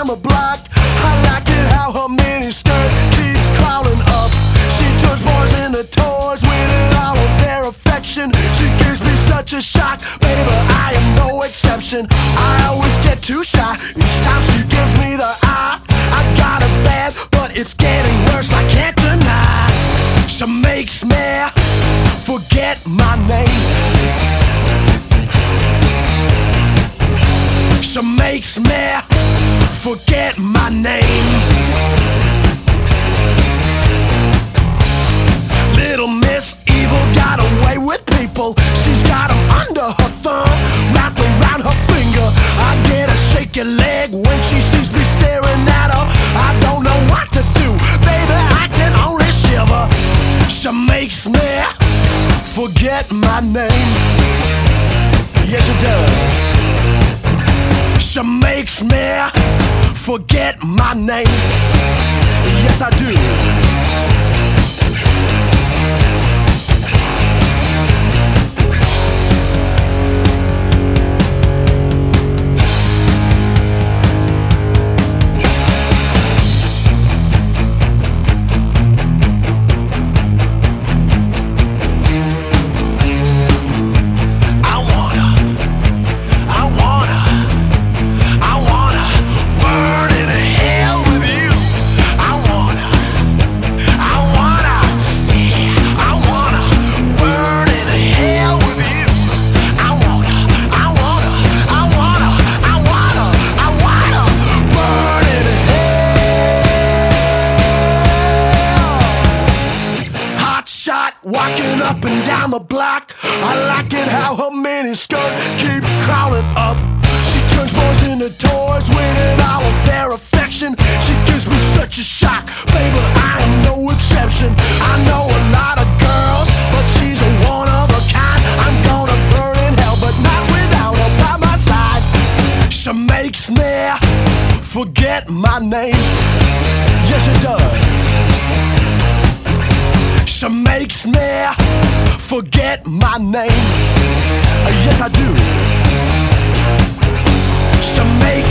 down the block. I like it how her mini skirt keeps crawling up. She turns boys into toys, winning all of their affection. She gives me such a shock, baby, I am no exception. I always get too shy each time she gives me the eye. I got it bad, but it's getting worse, I can't deny. She makes me forget my name. She makes me forget my name. Little Miss Evil got away with people. She's got them under her thumb, wrapped around her finger. I get a shaky leg when she sees me staring at her. I don't know what to do, baby, I can only shiver. She makes me forget my name. Yes, she does. She makes me forget my name. Yes, I do. Walking up and down the block. I like it how her mini skirt keeps crawling up. She turns boys into toys, winning all of their affection. She gives me such a shock, baby, I am no exception. I know a lot of girls, but she's a one of a kind. I'm gonna burn in hell, but not without her by my side. She makes me forget my name. Yes, it does. She makes me forget my name. Yes, I do. She makes